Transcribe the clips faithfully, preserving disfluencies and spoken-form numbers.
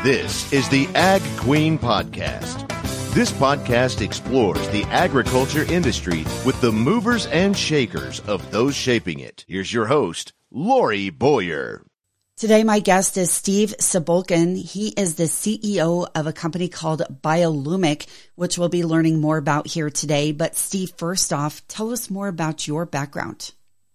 This is the Ag Queen Podcast. This podcast explores the agriculture industry with the movers and shakers of those shaping it. Here's your host, Lori Boyer. Today, my guest is Steve Cebulkin. He is the C E O of a company called Biolumic, which we'll be learning more about here today. But Steve, first off, tell us more about your background.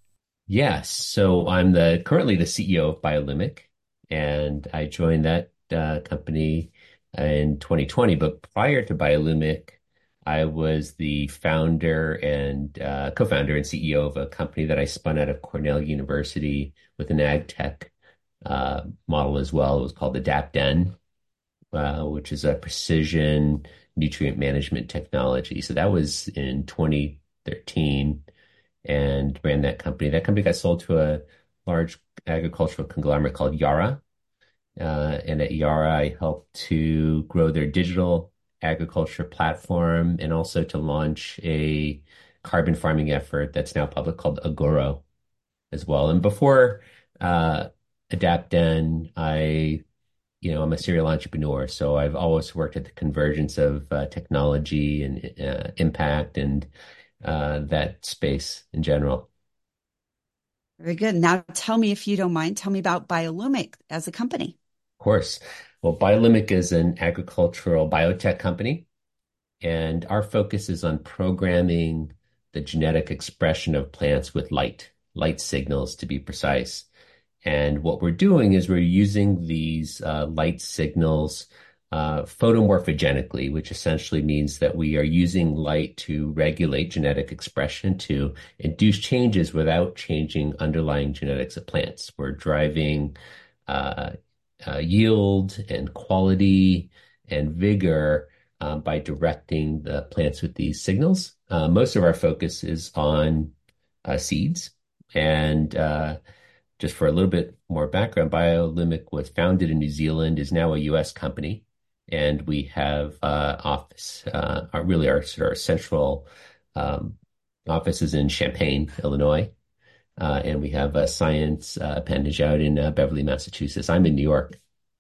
Yes. So I'm the currently the C E O of Biolumic, and I joined that uh, company in twenty twenty. But prior to Biolumic, I was the founder and uh, co-founder and C E O of a company that I spun out of Cornell University with an ag tech uh, model as well. It was called Adapten, uh, which is a precision nutrient management technology. So that was in twenty thirteen, and ran that company. That company got sold to a large agricultural conglomerate called Yara. Uh, and at Yara, I helped to grow their digital agriculture platform and also to launch a carbon farming effort that's now public called Agoro as well. And before uh, Adapten, I, you know, I'm a serial entrepreneur, so I've always worked at the convergence of uh, technology and uh, impact and uh, that space in general. Very good. Now tell me, if you don't mind, tell me about Biolumic as a company. Of course. Well, Biolumic is an agricultural biotech company, and our focus is on programming the genetic expression of plants with light, light signals to be precise. And what we're doing is we're using these uh, light signals uh, photomorphogenically, which essentially means that we are using light to regulate genetic expression to induce changes without changing underlying genetics of plants. We're driving uh, uh, yield and quality and vigor uh, by directing the plants with these signals. Uh, most of our focus is on uh, seeds. And uh, just for a little bit more background, Biolumic was founded in New Zealand, is now a U S company. And we have uh, office, uh, our, really our, our central um, office is in Champaign, Illinois. Uh, and we have a science uh, appendage out in uh, Beverly, Massachusetts. I'm in New York.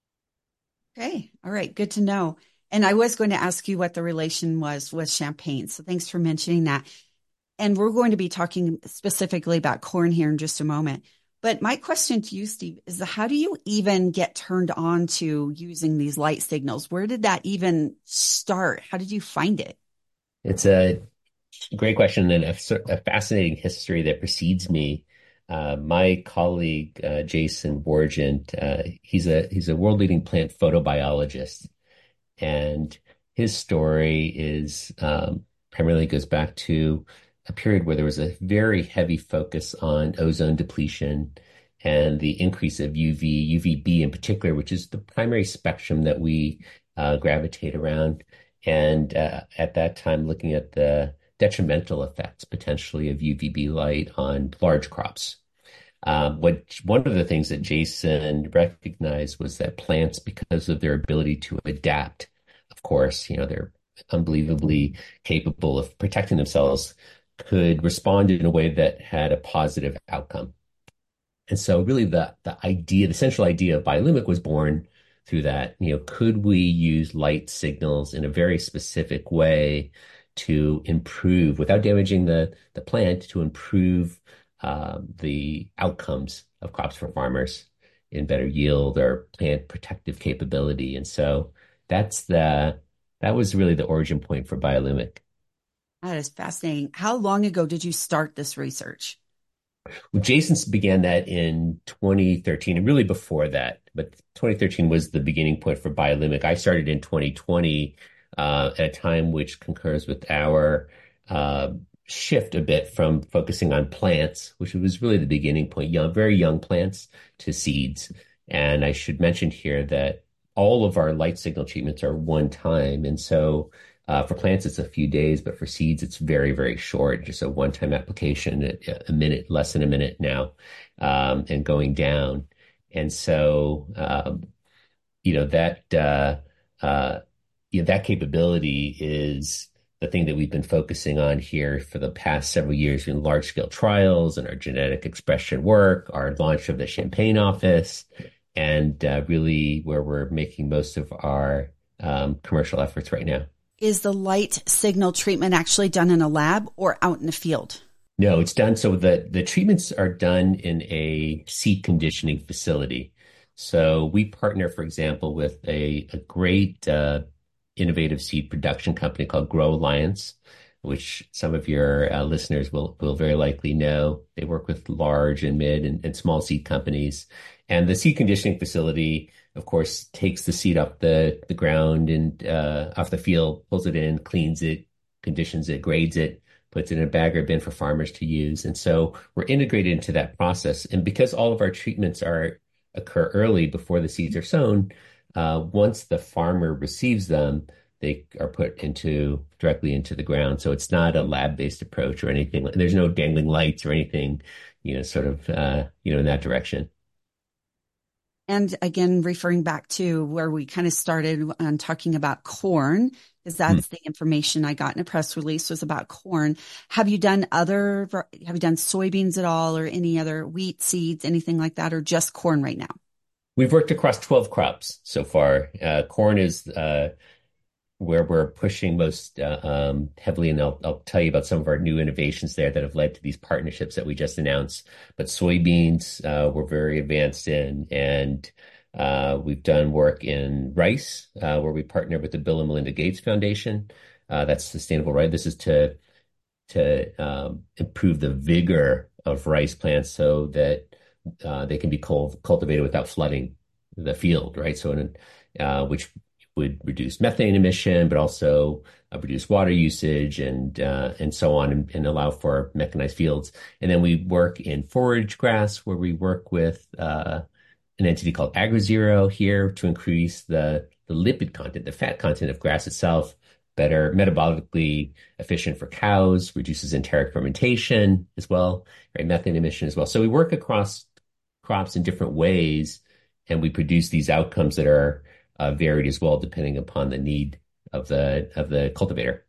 Okay. All right. Good to know. And I was going to ask you what the relation was with Champaign. So thanks for mentioning that. And we're going to be talking specifically about corn here in just a moment. But my question to you, Steve, is how do you even get turned on to using these light signals? Where did that even start? How did you find it? It's a great question and a, a fascinating history that precedes me. Uh, my colleague, uh, Jason Borgent, uh, he's a he's a world-leading plant photobiologist. And his story is um, primarily goes back to a period where there was a very heavy focus on ozone depletion and the increase of U V, U V B in particular, which is the primary spectrum that we uh, gravitate around. And uh, at that time, looking at the detrimental effects potentially of U V B light on large crops. Um, what one of the things that Jason recognized was that plants, because of their ability to adapt, of course, you know, they're unbelievably capable of protecting themselves, could respond in a way that had a positive outcome. And so really the, the idea, the central idea of Biolumic was born through that. You know, could we use light signals in a very specific way to improve, without damaging the, the plant, to improve uh, the outcomes of crops for farmers in better yield or plant protective capability. And so that's the, that was really the origin point for Biolumic. That is fascinating. How long ago did you start this research? Well, Jason began that in twenty thirteen, and really before that, but twenty thirteen was the beginning point for Biolumic. I started in twenty twenty uh, at a time which concurs with our uh, shift a bit from focusing on plants, which was really the beginning point, young, very young plants, to seeds. And I should mention here that all of our light signal treatments are one time. And so Uh, for plants, it's a few days, but for seeds, it's very, very short, just a one-time application, a, a minute, less than a minute now, um, and going down. And so, um, you know, that, uh, uh, you know, that capability is the thing that we've been focusing on here for the past several years in large-scale trials and our genetic expression work, our launch of the Champaign office. and uh, really where we're making most of our um, commercial efforts right now. Is the light signal treatment actually done in a lab or out in the field? No, it's done. So the, the treatments are done in a seed conditioning facility. So we partner, for example, with a, a great uh, innovative seed production company called Grow Alliance, which some of your uh, listeners will, will very likely know. They work with large and mid and, and small seed companies. And the seed conditioning facility, of course, takes the seed off the, the ground and uh, off the field, pulls it in, cleans it, conditions it, grades it, puts it in a bag or bin for farmers to use. And so we're integrated into that process. And because all of our treatments are occur early before the seeds are sown, uh, once the farmer receives them, they are put into directly into the ground. So it's not a lab-based approach or anything. There's no dangling lights or anything, you know, sort of, uh, you know, in that direction. And again, referring back to where we kind of started on talking about corn, because that's mm. the information I got in a press release was about corn. Have you done other, have you done soybeans at all or any other wheat seeds, anything like that, or just corn right now? We've worked across twelve crops so far. Uh, corn is uh, where we're pushing most uh, um, heavily, and I'll, I'll tell you about some of our new innovations there that have led to these partnerships that we just announced. But soybeans, uh, we're very advanced in, and uh, we've done work in rice, uh, where we partner with the Bill and Melinda Gates Foundation. Uh, that's sustainable, right? This is to to um, improve the vigor of rice plants so that uh, they can be cult- cultivated without flooding the field, right? So, in, uh, which would reduce methane emission, but also uh, reduce water usage and uh, and so on, and, and allow for mechanized fields. And then we work in forage grass, where we work with uh, an entity called AgriZero here to increase the, the lipid content, the fat content of grass itself, better metabolically efficient for cows, reduces enteric fermentation as well, right? Methane emission as well. So we work across crops in different ways, and we produce these outcomes that are Uh, varied as well, depending upon the need of the of the cultivator.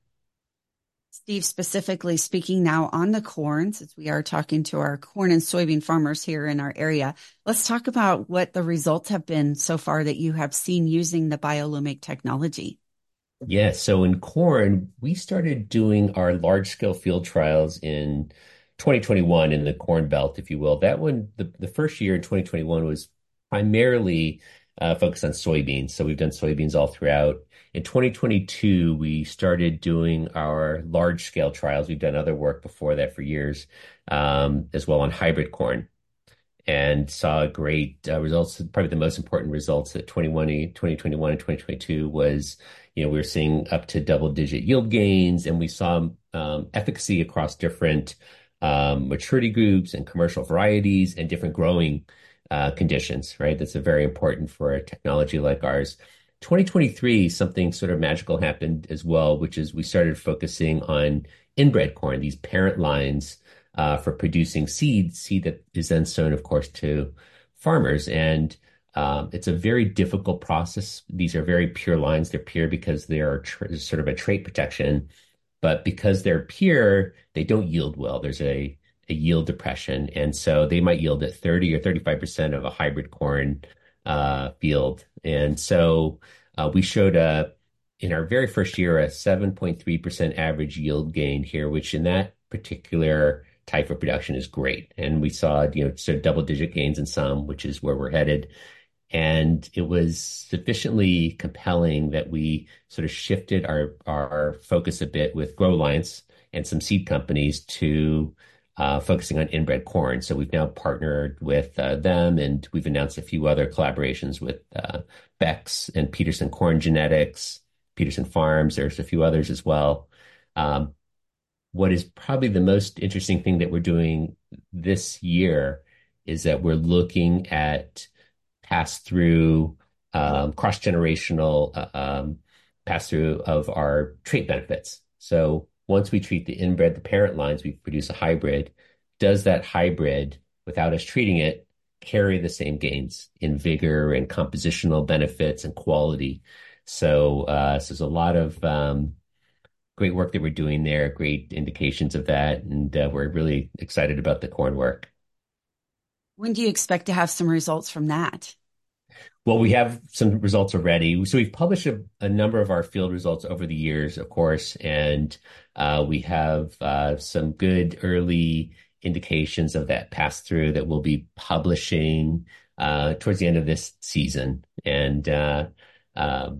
Steve, specifically speaking now on the corn, since we are talking to our corn and soybean farmers here in our area, let's talk about what the results have been so far that you have seen using the BioLumic technology. Yeah, so in corn, we started doing our large-scale field trials in twenty twenty-one in the Corn Belt, if you will. That one, the, the first year in twenty twenty-one was primarily Uh, focused on soybeans. So we've done soybeans all throughout. In twenty twenty-two, we started doing our large scale trials. We've done other work before that for years, um, as well on hybrid corn, and saw great uh, results. Probably the most important results at twenty twenty-one and twenty twenty-two was, you know, we were seeing up to double digit yield gains, and we saw um, efficacy across different um, maturity groups and commercial varieties and different growing Uh, conditions, right? That's a very important for a technology like ours. twenty twenty-three, something sort of magical happened as well, which is we started focusing on inbred corn, these parent lines uh, for producing seed, seed that is then sown, of course, to farmers. And um, it's a very difficult process. These are very pure lines. They're pure because they are tra- sort of a trait protection, but because they're pure, they don't yield well. There's a a yield depression. And so they might yield at thirty or thirty-five percent of a hybrid corn uh, field. And so uh, we showed a, in our very first year, a seven point three percent average yield gain here, which in that particular type of production is great. And we saw, you know, sort of double digit gains in some, which is where we're headed. And it was sufficiently compelling that we sort of shifted our, our focus a bit with Grow Alliance and some seed companies to Uh, focusing on inbred corn. So we've now partnered with uh, them, and we've announced a few other collaborations with uh, Beck's and Peterson Corn Genetics, Peterson Farms. There's a few others as well. Um, what is probably the most interesting thing that we're doing this year is that we're looking at pass-through, um, cross-generational uh, um, pass-through of our trait benefits. So once we treat the inbred, the parent lines, we produce a hybrid. Does that hybrid, without us treating it, carry the same gains in vigor and compositional benefits and quality? So, uh, so there's a lot of um, great work that we're doing there, great indications of that, and uh, we're really excited about the corn work. When do you expect to have some results from that? Well, we have some results already. So we've published a, a number of our field results over the years, of course, and uh, we have uh, some good early indications of that pass through that we'll be publishing uh, towards the end of this season. And uh, uh,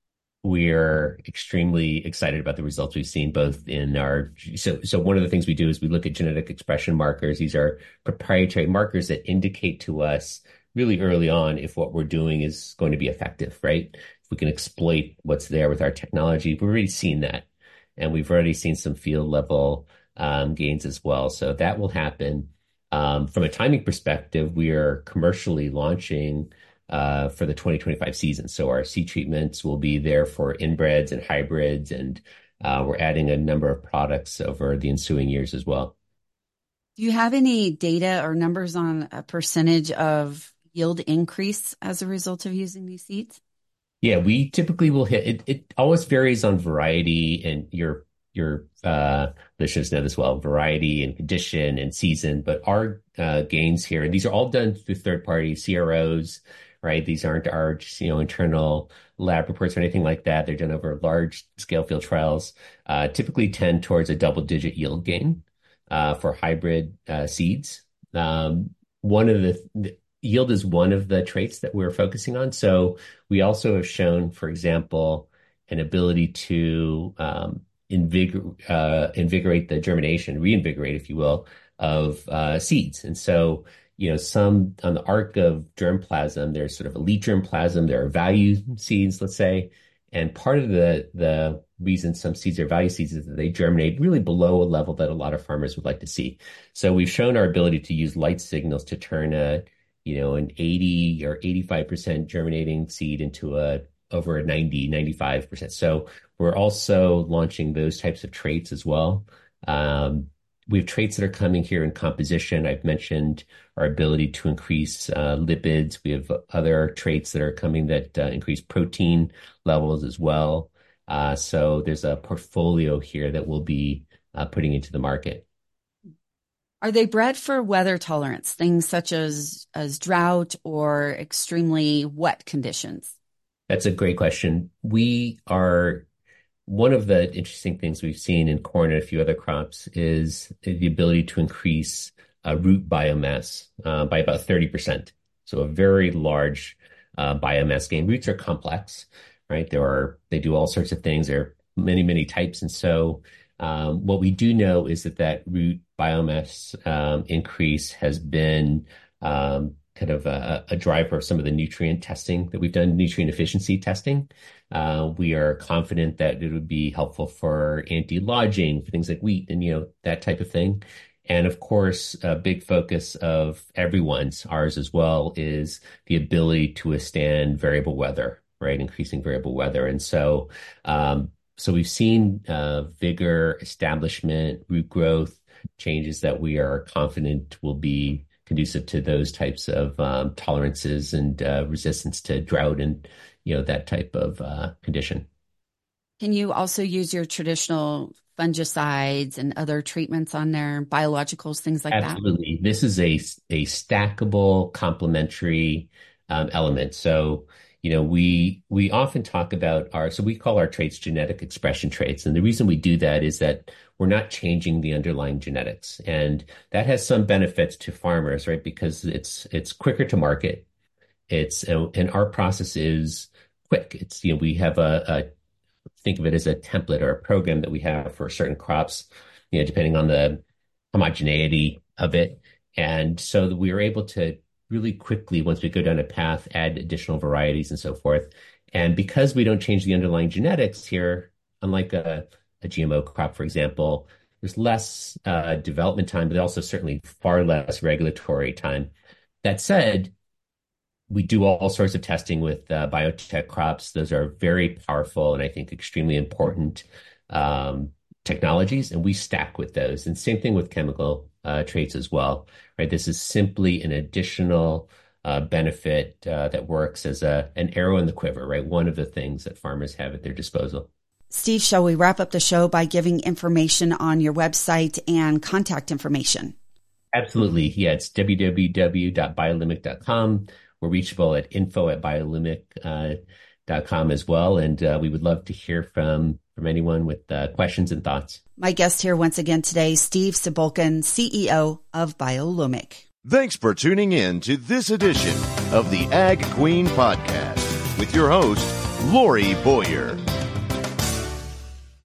we're extremely excited about the results we've seen both in our, so, so one of the things we do is we look at genetic expression markers. These are proprietary markers that indicate to us really early on if what we're doing is going to be effective, right? If we can exploit what's there with our technology, we've already seen that. And we've already seen some field level um, gains as well. So that will happen. Um, from a timing perspective, we are commercially launching uh, for the twenty twenty-five season. So our seed treatments will be there for inbreds and hybrids, and uh, we're adding a number of products over the ensuing years as well. Do you have any data or numbers on a percentage of yield increase as a result of using these seeds? Yeah, we typically will hit it. It always varies on variety, and your your uh, listeners know this well, variety and condition and season. But our uh, gains here, and these are all done through third party C R Os, right? These aren't our you know internal lab reports or anything like that. They're done over large scale field trials. Uh, typically tend towards a double digit yield gain uh, for hybrid uh, seeds. Um, one of the, the Yield is one of the traits that we're focusing on. So we also have shown, for example, an ability to um, invigor- uh, invigorate the germination, reinvigorate, if you will, of uh, seeds. And so, you know, some on the arc of germplasm, there's sort of elite germplasm, there are value seeds, let's say. And part of the the reason some seeds are value seeds is that they germinate really below a level that a lot of farmers would like to see. So we've shown our ability to use light signals to turn a you know, an eighty or eighty-five percent germinating seed into a over a ninety, ninety-five percent. So we're also launching those types of traits as well. Um, we have traits that are coming here in composition. I've mentioned our ability to increase uh, lipids. We have other traits that are coming that uh, increase protein levels as well. Uh, so there's a portfolio here that we'll be uh, putting into the market. Are they bred for weather tolerance, things such as, as drought or extremely wet conditions? That's a great question. We are, one of the interesting things we've seen in corn and a few other crops is the ability to increase uh, root biomass uh, by about thirty percent. So a very large uh, biomass gain. Roots are complex, right? There are, they do all sorts of things. There are many, many types. And so um, what we do know is that that root biomass um, increase has been um, kind of a, a driver of some of the nutrient testing that we've done, nutrient efficiency testing. Uh, we are confident that it would be helpful for anti-lodging, for things like wheat and, you know, that type of thing. And of course, a big focus of everyone's, ours as well, is the ability to withstand variable weather, right? Increasing variable weather. And so, um, so we've seen uh, vigor, establishment, root growth, changes that we are confident will be conducive to those types of um, tolerances and uh, resistance to drought and, you know, that type of uh, condition. Can you also use your traditional fungicides and other treatments on there, biologicals, things like Absolutely. that? Absolutely. This is a, a stackable complementary um, element. So, you know, we we often talk about our, so we call our traits genetic expression traits. And the reason we do that is that we're not changing the underlying genetics. And that has some benefits to farmers, right? Because it's it's quicker to market. It's, and our process is quick. It's, you know, we have a, a think of it as a template or a program that we have for certain crops, you know, depending on the homogeneity of it. And so we are able to really quickly, once we go down a path, add additional varieties and so forth. And because we don't change the underlying genetics here, unlike a, a G M O crop, for example, there's less uh, development time, but also certainly far less regulatory time. That said, we do all sorts of testing with uh, biotech crops. Those are very powerful and I think extremely important um, technologies, and we stack with those. And same thing with chemical uh, traits as well, right? This is simply an additional uh, benefit uh, that works as a an arrow in the quiver, right? One of the things that farmers have at their disposal. Steve, shall we wrap up the show by giving information on your website and contact information? Absolutely. Yeah, it's w w w dot biolimic dot com. we're reachable at info at biolumic dot com as well. And uh, we would love to hear from, from anyone with uh, questions and thoughts. My guest here once again today, Steve Cebulkin, C E O of Biolumic. Thanks for tuning in to this edition of the Ag Queen Podcast with your host, Lori Boyer.